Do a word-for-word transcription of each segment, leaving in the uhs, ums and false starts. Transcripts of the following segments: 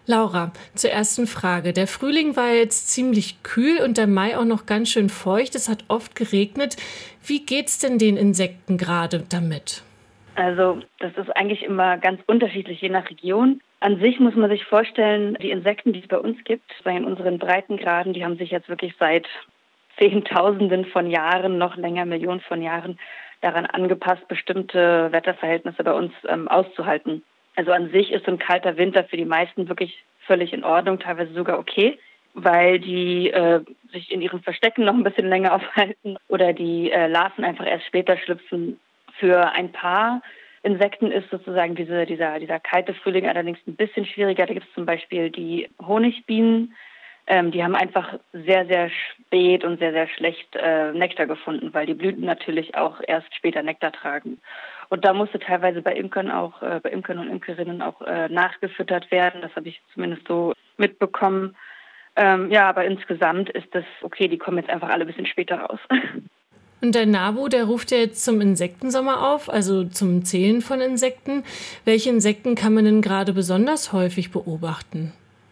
Laura, zur ersten Frage. Der Frühling war jetzt ziemlich kühl und der Mai auch noch ganz schön feucht. Es hat oft geregnet. Wie geht's denn den Insekten gerade damit? Also das ist eigentlich immer ganz unterschiedlich, je nach Region. An sich muss man sich vorstellen, die Insekten, die es bei uns gibt, bei in unseren Breitengraden, die haben sich jetzt wirklich seit Zehntausenden von Jahren, noch länger Millionen von Jahren daran angepasst, bestimmte Wetterverhältnisse bei uns ähm, auszuhalten. Also an sich ist so ein kalter Winter für die meisten wirklich völlig in Ordnung, teilweise sogar okay, weil die äh, sich in ihren Verstecken noch ein bisschen länger aufhalten oder die äh, Larven einfach erst später schlüpfen. Für ein paar Insekten ist sozusagen diese, dieser, dieser kalte Frühling allerdings ein bisschen schwieriger. Da gibt es zum Beispiel die Honigbienen. Ähm, die haben einfach sehr, sehr spät und sehr, sehr schlecht äh, Nektar gefunden, weil die Blüten natürlich auch erst später Nektar tragen. Und da musste teilweise bei Imkern auch, äh, bei Imkern und Imkerinnen auch äh, nachgefüttert werden. Das habe ich zumindest so mitbekommen. Ähm, ja, aber insgesamt ist das okay, die kommen jetzt einfach alle ein bisschen später raus. Und der NABU, der ruft ja jetzt zum Insektensommer auf, also zum Zählen von Insekten. Welche Insekten kann man denn gerade besonders häufig beobachten?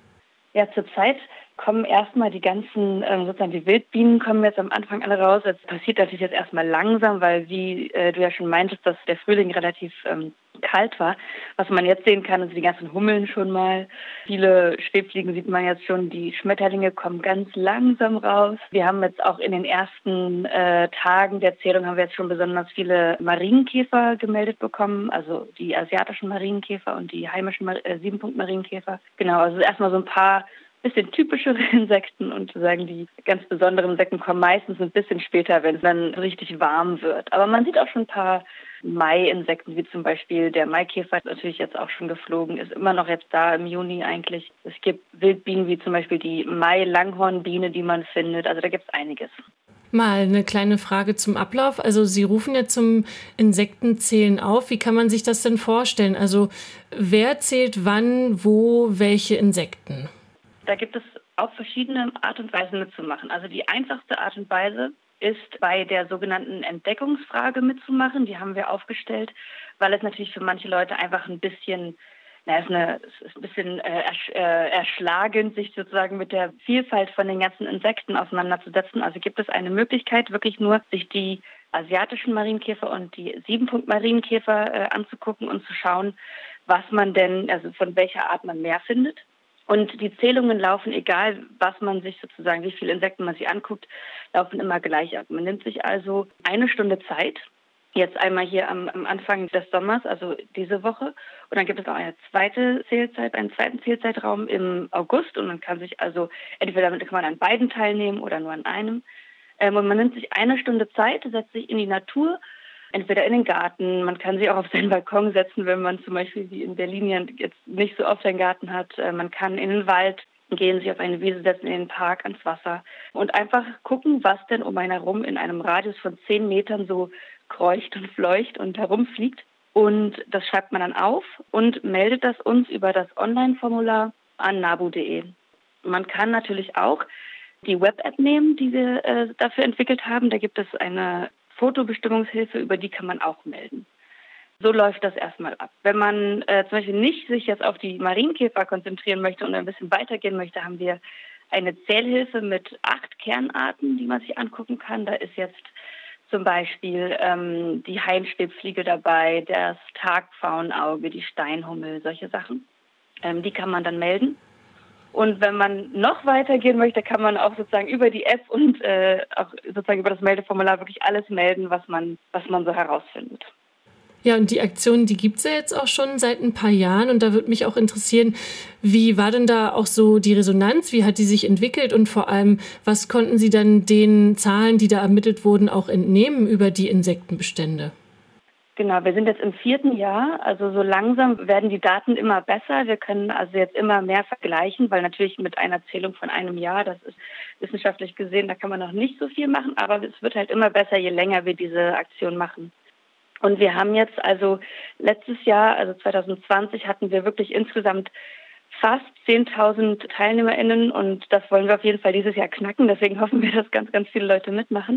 Ja, zurzeit kommen erstmal die ganzen, ähm, sozusagen die Wildbienen kommen jetzt am Anfang alle raus. Das passiert natürlich jetzt erstmal langsam, weil wie äh, du ja schon meintest, dass der Frühling relativ ähm, kalt war. Was man jetzt sehen kann, sind die ganzen Hummeln schon mal. Viele Schwebfliegen sieht man jetzt schon. Die Schmetterlinge kommen ganz langsam raus. Wir haben jetzt auch in den ersten äh, Tagen der Zählung haben wir jetzt schon besonders viele Marienkäfer gemeldet bekommen, also die asiatischen Marienkäfer und die heimischen Mar- äh, Siebenpunkt-Marienkäfer. Genau, also erstmal so ein paar bisschen typischere Insekten und sozusagen die ganz besonderen Insekten kommen meistens ein bisschen später, wenn es dann richtig warm wird. Aber man sieht auch schon ein paar Mai-Insekten, wie zum Beispiel der Maikäfer, natürlich jetzt auch schon geflogen, ist immer noch jetzt da im Juni eigentlich. Es gibt Wildbienen wie zum Beispiel die Mai-Langhornbiene, die man findet. Also da gibt es einiges. Mal eine kleine Frage zum Ablauf. Also Sie rufen ja zum Insektenzählen auf. Wie kann man sich das denn vorstellen? Also wer zählt wann, wo, welche Insekten? Da gibt es auf verschiedene Art und Weisen mitzumachen. Also die einfachste Art und Weise ist, bei der sogenannten Entdeckungsfrage mitzumachen. Die haben wir aufgestellt, weil es natürlich für manche Leute einfach ein bisschen, na, es ist, eine, es ist ein bisschen äh, ersch, äh, erschlagend, sich sozusagen mit der Vielfalt von den ganzen Insekten auseinanderzusetzen. Also gibt es eine Möglichkeit, wirklich nur sich die asiatischen Marienkäfer und die Siebenpunkt-Marienkäfer äh, anzugucken und zu schauen, was man denn, also von welcher Art man mehr findet. Und die Zählungen laufen, egal was man sich sozusagen, wie viele Insekten man sich anguckt, laufen immer gleich ab. Man nimmt sich also eine Stunde Zeit, jetzt einmal hier am, am Anfang des Sommers, also diese Woche. Und dann gibt es auch eine zweite Zählzeit, einen zweiten Zählzeitraum im August. Und man kann sich also, entweder kann man an beiden teilnehmen oder nur an einem. Ähm, und man nimmt sich eine Stunde Zeit, setzt sich in die Natur, entweder in den Garten, man kann sich auch auf seinen Balkon setzen, wenn man zum Beispiel wie in Berlin jetzt nicht so oft einen Garten hat. Man kann in den Wald gehen, sich auf eine Wiese setzen, in den Park, ans Wasser und einfach gucken, was denn um einen herum in einem Radius von zehn Metern so kreucht und fleucht und herumfliegt. Und das schreibt man dann auf und meldet das uns über das Online-Formular an nabu punkt de. Man kann natürlich auch die Web-App nehmen, die wir äh, dafür entwickelt haben. Da gibt es eine Fotobestimmungshilfe, über die kann man auch melden. So läuft das erstmal ab. Wenn man äh, zum Beispiel nicht sich jetzt auf die Marienkäfer konzentrieren möchte und ein bisschen weitergehen möchte, haben wir eine Zählhilfe mit acht Kernarten, die man sich angucken kann. Da ist jetzt zum Beispiel ähm, die Hainschwebfliege dabei, das Tagpfauenauge, die Steinhummel, solche Sachen. Ähm, die kann man dann melden. Und wenn man noch weitergehen möchte, kann man auch sozusagen über die App und äh, auch sozusagen über das Meldeformular wirklich alles melden, was man, was man so herausfindet. Ja, und die Aktion, die gibt es ja jetzt auch schon seit ein paar Jahren. Und da würde mich auch interessieren, wie war denn da auch so die Resonanz? Wie hat die sich entwickelt? Und vor allem, was konnten Sie dann den Zahlen, die da ermittelt wurden, auch entnehmen über die Insektenbestände? Genau, wir sind jetzt im vierten Jahr, also so langsam werden die Daten immer besser. Wir können also jetzt immer mehr vergleichen, weil natürlich mit einer Zählung von einem Jahr, das ist wissenschaftlich gesehen, da kann man noch nicht so viel machen, aber es wird halt immer besser, je länger wir diese Aktion machen. Und wir haben jetzt also letztes Jahr, also zwanzig zwanzig, hatten wir wirklich insgesamt fast zehntausend TeilnehmerInnen und das wollen wir auf jeden Fall dieses Jahr knacken. Deswegen hoffen wir, dass ganz, ganz viele Leute mitmachen.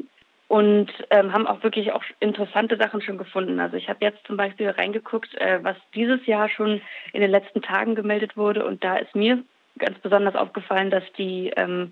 und ähm, haben auch wirklich auch interessante Sachen schon gefunden. Also ich habe jetzt zum Beispiel reingeguckt, äh, was dieses Jahr schon in den letzten Tagen gemeldet wurde, und da ist mir ganz besonders aufgefallen, dass die ähm,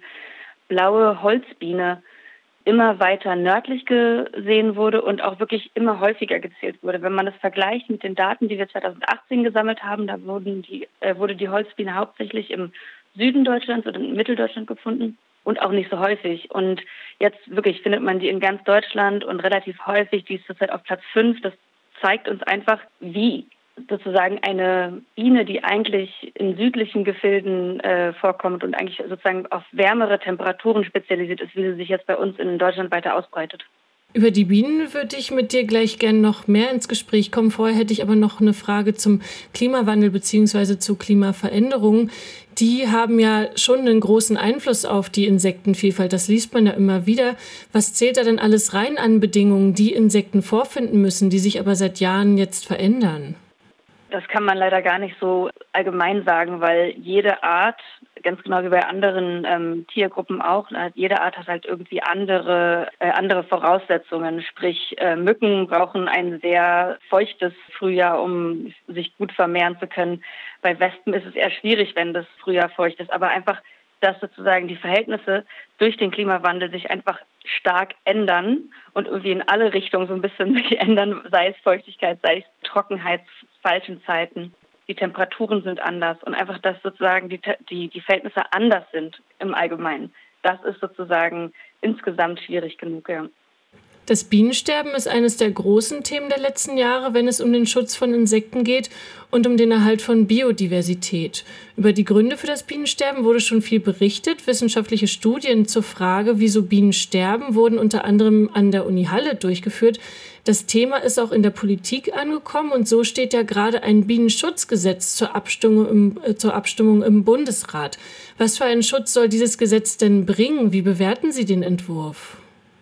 blaue Holzbiene immer weiter nördlich gesehen wurde und auch wirklich immer häufiger gezählt wurde. Wenn man das vergleicht mit den Daten, die wir zweitausendachtzehn gesammelt haben, da wurden die, äh, wurde die Holzbiene hauptsächlich im Süden Deutschlands oder in Mitteldeutschland gefunden und auch nicht so häufig. Und jetzt wirklich findet man die in ganz Deutschland und relativ häufig. Die ist zurzeit auf Platz fünf. Das zeigt uns einfach, wie sozusagen eine Biene, die eigentlich in südlichen Gefilden äh, vorkommt und eigentlich sozusagen auf wärmere Temperaturen spezialisiert ist, wie sie sich jetzt bei uns in Deutschland weiter ausbreitet. Über die Bienen würde ich mit dir gleich gerne noch mehr ins Gespräch kommen. Vorher hätte ich aber noch eine Frage zum Klimawandel bzw. zu Klimaveränderungen. Die haben ja schon einen großen Einfluss auf die Insektenvielfalt. Das liest man ja immer wieder. Was zählt da denn alles rein an Bedingungen, die Insekten vorfinden müssen, die sich aber seit Jahren jetzt verändern? Das kann man leider gar nicht so allgemein sagen, weil jede Art, ganz genau wie bei anderen ähm, Tiergruppen auch, jede Art hat halt irgendwie andere äh, andere Voraussetzungen. Sprich, äh, Mücken brauchen ein sehr feuchtes Frühjahr, um sich gut vermehren zu können. Bei Wespen ist es eher schwierig, wenn das Frühjahr feucht ist, aber einfach, dass sozusagen die Verhältnisse durch den Klimawandel sich einfach stark ändern und irgendwie in alle Richtungen so ein bisschen sich ändern, sei es Feuchtigkeit, sei es Trockenheit, falschen Zeiten. Die Temperaturen sind anders und einfach, dass sozusagen die, die, die Verhältnisse anders sind im Allgemeinen. Das ist sozusagen insgesamt schwierig genug, ja. Das Bienensterben ist eines der großen Themen der letzten Jahre, wenn es um den Schutz von Insekten geht und um den Erhalt von Biodiversität. Über die Gründe für das Bienensterben wurde schon viel berichtet. Wissenschaftliche Studien zur Frage, wieso Bienen sterben, wurden unter anderem an der Uni Halle durchgeführt. Das Thema ist auch in der Politik angekommen und so steht ja gerade ein Bienenschutzgesetz zur Abstimmung im, äh, zur Abstimmung im Bundesrat. Was für einen Schutz soll dieses Gesetz denn bringen? Wie bewerten Sie den Entwurf?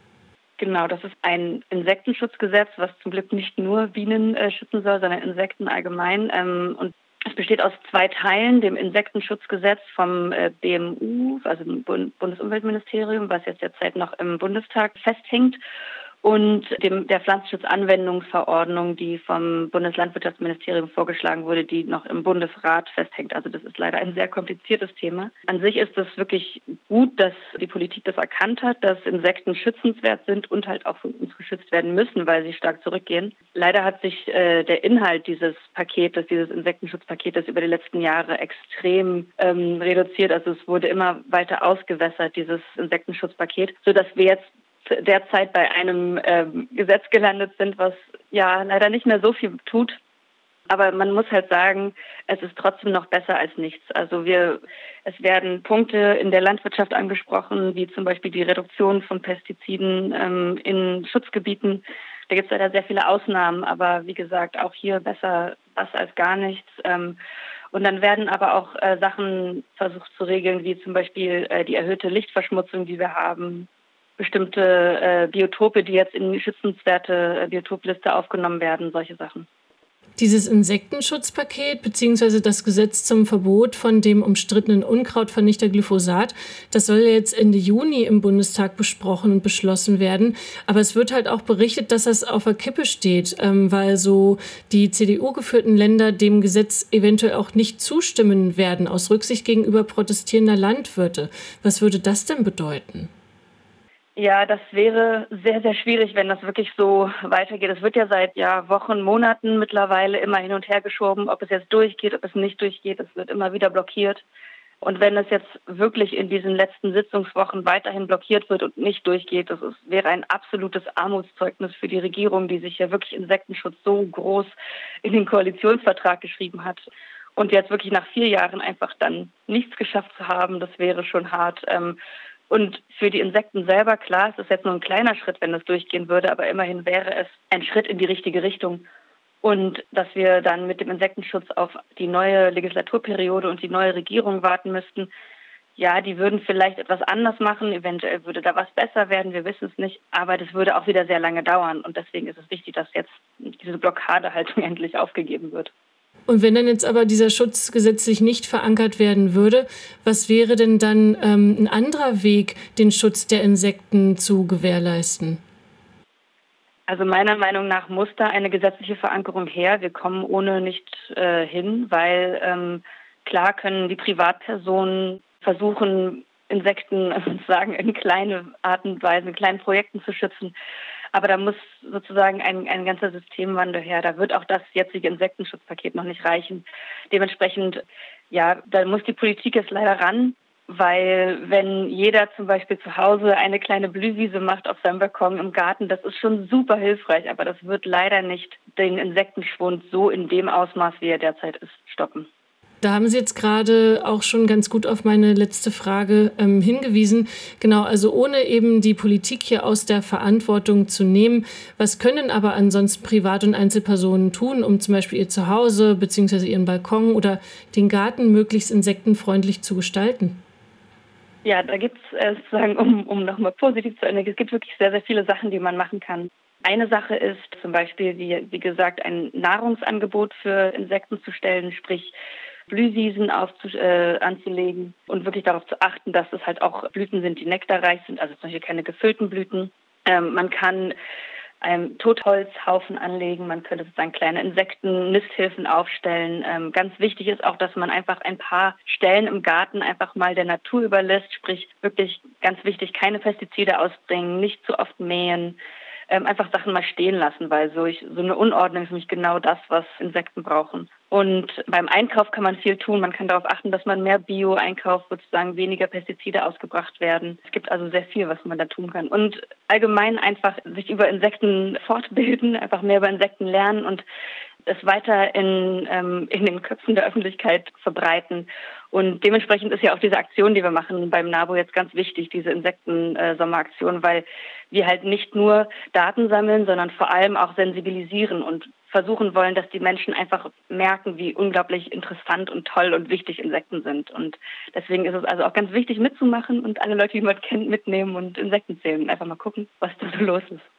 Genau, das ist ein Insektenschutzgesetz, was zum Glück nicht nur Bienen äh, schützen soll, sondern Insekten allgemein. Ähm, und es besteht aus zwei Teilen, dem Insektenschutzgesetz vom äh, B M U, also dem Bund- Bundesumweltministerium, was jetzt derzeit noch im Bundestag festhängt, und dem, der Pflanzenschutzanwendungsverordnung, die vom Bundeslandwirtschaftsministerium vorgeschlagen wurde, die noch im Bundesrat festhängt. Also das ist leider ein sehr kompliziertes Thema. An sich ist es wirklich gut, dass die Politik das erkannt hat, dass Insekten schützenswert sind und halt auch von uns geschützt werden müssen, weil sie stark zurückgehen. Leider hat sich äh, der Inhalt dieses Paketes, dieses Insektenschutzpaketes über die letzten Jahre extrem ähm, reduziert. Also es wurde immer weiter ausgewässert, dieses Insektenschutzpaket, sodass wir jetzt derzeit bei einem ähm, Gesetz gelandet sind, was ja leider nicht mehr so viel tut. Aber man muss halt sagen, es ist trotzdem noch besser als nichts. Also wir, es werden Punkte in der Landwirtschaft angesprochen, wie zum Beispiel die Reduktion von Pestiziden ähm, in Schutzgebieten. Da gibt es leider sehr viele Ausnahmen, aber wie gesagt, auch hier besser was als gar nichts. Ähm, und dann werden aber auch äh, Sachen versucht zu regeln, wie zum Beispiel äh, die erhöhte Lichtverschmutzung, die wir haben. Bestimmte äh, Biotope, die jetzt in die schützenswerte äh, Biotopliste aufgenommen werden, solche Sachen. Dieses Insektenschutzpaket bzw. das Gesetz zum Verbot von dem umstrittenen Unkrautvernichter Glyphosat, das soll jetzt Ende Juni im Bundestag besprochen und beschlossen werden. Aber es wird halt auch berichtet, dass das auf der Kippe steht, ähm, weil so die C D U-geführten Länder dem Gesetz eventuell auch nicht zustimmen werden, aus Rücksicht gegenüber protestierender Landwirte. Was würde das denn bedeuten? Ja, das wäre sehr, sehr schwierig, wenn das wirklich so weitergeht. Es wird ja seit ja, Wochen, Monaten mittlerweile immer hin und her geschoben, ob es jetzt durchgeht, ob es nicht durchgeht. Es wird immer wieder blockiert. Und wenn es jetzt wirklich in diesen letzten Sitzungswochen weiterhin blockiert wird und nicht durchgeht, das ist, wäre ein absolutes Armutszeugnis für die Regierung, die sich ja wirklich Insektenschutz so groß in den Koalitionsvertrag geschrieben hat. Und jetzt wirklich nach vier Jahren einfach dann nichts geschafft zu haben, das wäre schon hart. Und für die Insekten selber, klar, es ist jetzt nur ein kleiner Schritt, wenn das durchgehen würde, aber immerhin wäre es ein Schritt in die richtige Richtung. Und dass wir dann mit dem Insektenschutz auf die neue Legislaturperiode und die neue Regierung warten müssten, ja, die würden vielleicht etwas anders machen, eventuell würde da was besser werden, wir wissen es nicht, aber das würde auch wieder sehr lange dauern. Und deswegen ist es wichtig, dass jetzt diese Blockadehaltung endlich aufgegeben wird. Und wenn dann jetzt aber dieser Schutz gesetzlich nicht verankert werden würde, was wäre denn dann ähm, ein anderer Weg, den Schutz der Insekten zu gewährleisten? Also meiner Meinung nach muss da eine gesetzliche Verankerung her. Wir kommen ohne nicht äh, hin, weil ähm, klar können die Privatpersonen versuchen, Insekten sozusagen in kleine Art und Weise, in kleinen Projekten zu schützen. Aber da muss sozusagen ein, ein ganzer Systemwandel her. Da wird auch das jetzige Insektenschutzpaket noch nicht reichen. Dementsprechend, ja, da muss die Politik jetzt leider ran. Weil wenn jeder zum Beispiel zu Hause eine kleine Blühwiese macht auf seinem Balkon im Garten, das ist schon super hilfreich, aber das wird leider nicht den Insektenschwund so in dem Ausmaß, wie er derzeit ist, stoppen. Da haben Sie jetzt gerade auch schon ganz gut auf meine letzte Frage ähm, hingewiesen. Genau, also ohne eben die Politik hier aus der Verantwortung zu nehmen, was können aber ansonsten Privat- und Einzelpersonen tun, um zum Beispiel ihr Zuhause bzw. ihren Balkon oder den Garten möglichst insektenfreundlich zu gestalten? Ja, da gibt es äh, sozusagen, um, um nochmal positiv zu enden, es gibt wirklich sehr, sehr viele Sachen, die man machen kann. Eine Sache ist zum Beispiel, wie, wie gesagt, ein Nahrungsangebot für Insekten zu stellen, sprich Blühwiesen aufzu- äh, anzulegen und wirklich darauf zu achten, dass es halt auch Blüten sind, die nektarreich sind, also zum Beispiel keine gefüllten Blüten. Ähm, man kann einen Totholzhaufen anlegen, man könnte sozusagen kleine Insekten-Nisthilfen aufstellen. Ähm, ganz wichtig ist auch, dass man einfach ein paar Stellen im Garten einfach mal der Natur überlässt, sprich wirklich ganz wichtig, keine Pestizide ausbringen, nicht zu oft mähen, ähm, einfach Sachen mal stehen lassen, weil so, ich, so eine Unordnung ist nämlich genau das, was Insekten brauchen. Und beim Einkauf kann man viel tun. Man kann darauf achten, dass man mehr Bio einkauft, sozusagen weniger Pestizide ausgebracht werden. Es gibt also sehr viel, was man da tun kann. Und allgemein einfach sich über Insekten fortbilden, einfach mehr über Insekten lernen und es weiter in, ähm, in den Köpfen der Öffentlichkeit verbreiten. Und dementsprechend ist ja auch diese Aktion, die wir machen beim NABU jetzt ganz wichtig, diese Insekten-Sommeraktion, weil wir halt nicht nur Daten sammeln, sondern vor allem auch sensibilisieren und versuchen wollen, dass die Menschen einfach merken, wie unglaublich interessant und toll und wichtig Insekten sind. Und deswegen ist es also auch ganz wichtig mitzumachen und alle Leute, die man kennt, mitnehmen und Insekten zählen und einfach mal gucken, was da so los ist.